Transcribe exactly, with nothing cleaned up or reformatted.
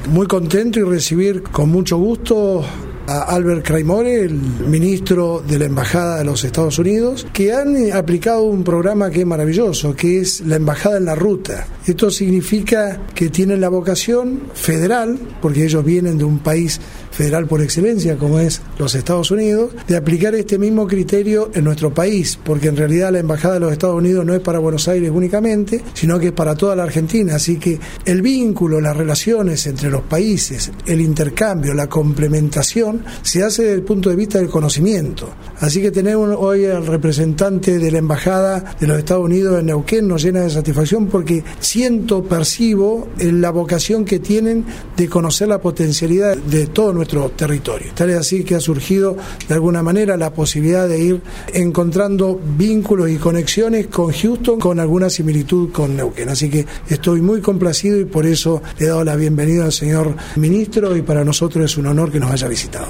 muy contento y recibir con mucho gusto a Albert Craimore, el ministro de la Embajada de los Estados Unidos, que han aplicado un programa que es maravilloso, que es la Embajada en la Ruta. Esto significa que tienen la vocación federal, porque ellos vienen de un país federal por excelencia, como es los Estados Unidos, de aplicar este mismo criterio en nuestro país, porque en realidad la Embajada de los Estados Unidos no es para Buenos Aires únicamente, sino que es para toda la Argentina. Así que el vínculo, las relaciones entre los países, el intercambio, la complementación, se hace desde el punto de vista del conocimiento. Así que tener hoy al representante de la Embajada de los Estados Unidos en Neuquén nos llena de satisfacción, porque siento, percibo la vocación que tienen de conocer la potencialidad de todo nuestro territorio. Tal es así que ha surgido de alguna manera la posibilidad de ir encontrando vínculos y conexiones con Houston, con alguna similitud con Neuquén. Así que estoy muy complacido y por eso le he dado la bienvenida al señor ministro, y para nosotros es un honor que nos haya visitado.